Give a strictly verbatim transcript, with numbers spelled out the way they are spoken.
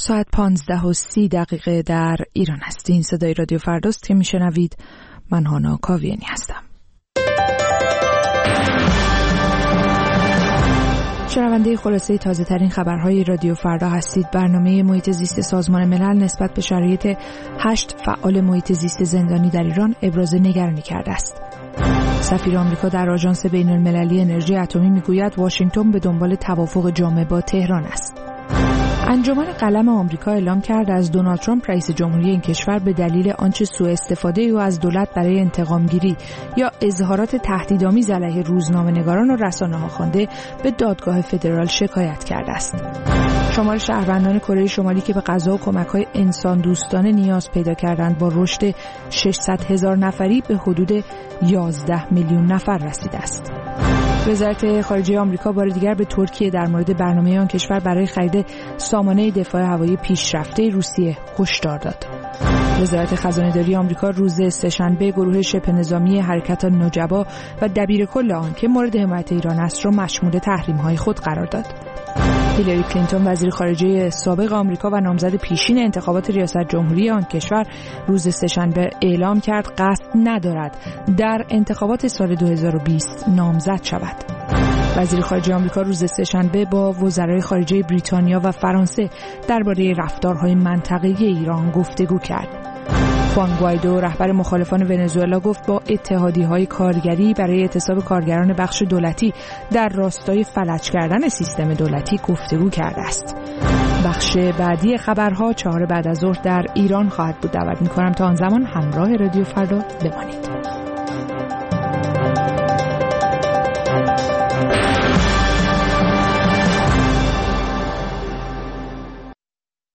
ساعت پانزده و سی دقیقه در ایران هستین. صدای رادیو فرداست که میشنوید. من هانا کاویانی هستم. شنونده خلاصه تازه ترین خبرهای رادیو فردا هستید. برنامه محیط زیست سازمان ملل نسبت به شرایط هشت فعال محیط زیست زندانی در ایران ابراز نگرانی کرده است. سفیر آمریکا در آژانس بین المللی انرژی اتمی میگوید واشنگتن به دنبال توافق جامع با تهران است. انجمن قلم آمریکا اعلام کرد از دونالد ترامپ رئیس جمهوری این کشور به دلیل آنچه سوء استفاده او از دولت برای انتقام گیری یا اظهارات تهدیدآمیز علیه روزنامه‌نگاران و رسانه‌ها خوانده به دادگاه فدرال شکایت کرده است. شمار شهروندان کره شمالی که به غذا و کمک‌های انسان دوستانه نیاز پیدا کردند با رشد ششصد هزار نفری به حدود یازده میلیون نفر رسیده است. وزارت خارجه آمریکا بار دیگر به ترکیه در مورد برنامه آن کشور برای خرید سامانه دفاع هوایی پیشرفته روسیه هشدار داد. وزارت خزانه‌داری آمریکا روز سه‌شنبه گروه شبه نظامی حرکت نجبا و دبیرکل آن که مورد حمایت ایران است را مشمول تحریم‌های خود قرار داد. هیلاری کلینتون وزیر خارجه سابق آمریکا و نامزد پیشین انتخابات ریاست جمهوری آن کشور روز سه‌شنبه اعلام کرد قصد ندارد در انتخابات سال دو هزار و بیست نامزد شود. وزیر خارجه آمریکا روز سه‌شنبه با وزرای خارجه بریتانیا و فرانسه درباره رفتارهای منطقه‌ای ایران گفتگو کرد. خوان گوایدو رهبر مخالفان ونزوئلا گفت با اتحادیه‌های کارگری برای اعتصاب کارگران بخش دولتی در راستای فلج کردن سیستم دولتی گفتگو کرده است. بخش بعدی خبرها چهار بعد از ظهر در ایران خواهد بود. دعوت می‌کنم تا آن زمان همراه رادیو فردا بمانید.